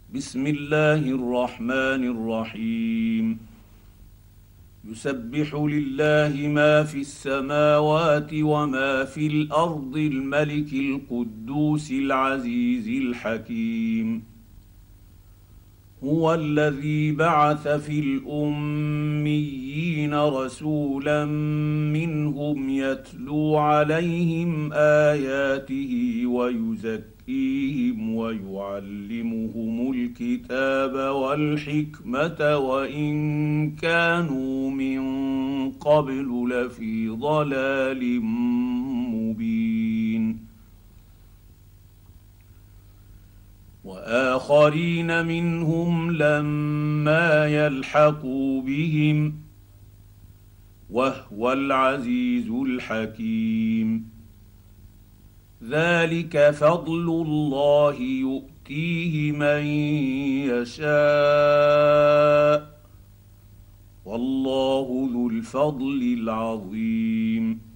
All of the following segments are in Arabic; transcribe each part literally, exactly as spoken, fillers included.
بسم الله الرحمن الرحيم. يسبح لله ما في السماوات وما في الارض الملك القدوس العزيز الحكيم. هو الذي بعث في الاميين رسولا منهم يتلو عليهم اياته ويزكيهم ويعلمهم الكتاب والحكمه وان كانوا من قبل لفي ضلال مبين. واخرين منهم لما يلحقوا بهم وهو العزيز الحكيم. ذلك فضل الله يؤتيه من يشاء والله ذو الفضل العظيم.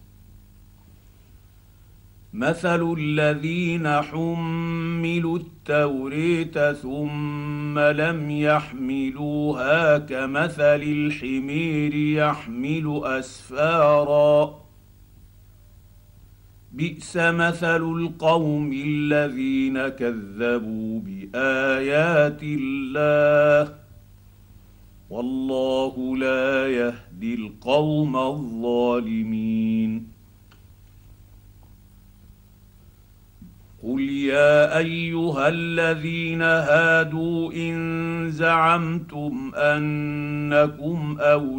مثل الذين حملوا التوريه ثم لم يحملوها كمثل الحمير يحمل اسفارا بئس مثل القوم الذين كذبوا بايات الله والله لا يهدي القوم الظالمين. قل يا ايها الذين هادوا ان زعمتم انكم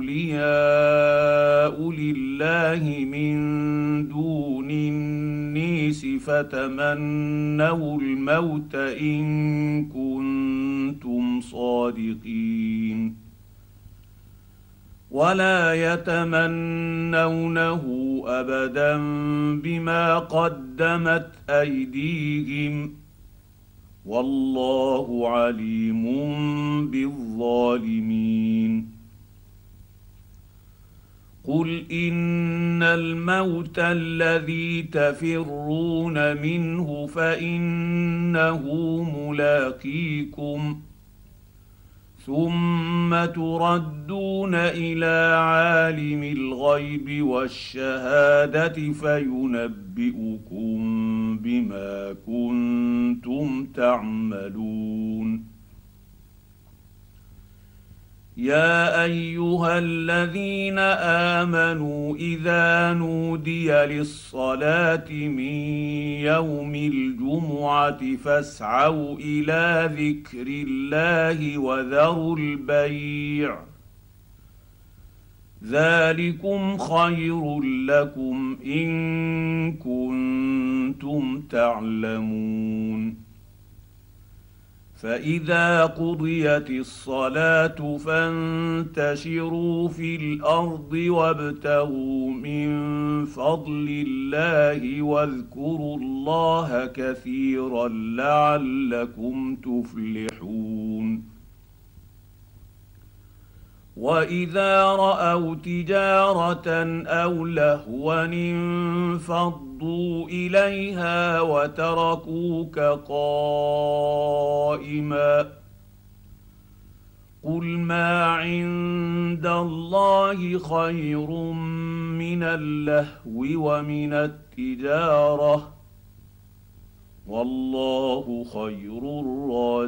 اولياء لله من دون الناس فتمنوا الموت ان كنتم صادقين ولا يتمنونه ابدا بما قدمت ايديهم والله عليم بالظالمين. قل ان الموت الذي تفرون منه فانه ملاقيكم ثم تردون الى عالم الغيب والشهاده فينبئكم بما كنتم تعملون. يا ايها الذين امنوا اذا نودي للصلاه من يوم الجمعه فاسعوا الى ذكر الله وذروا البيع ذلكم خير لكم ان كنتم تعلمون. فاذا قضيت الصلاه فانتشروا في الارض وابتغوا من فضل الله واذكروا الله كثيرا لعلكم تفلحون. واذا راوا تجاره او لهوا انفضوا اليها وتركوك قائما قل ما عند الله خير من اللهو ومن التجاره والله خير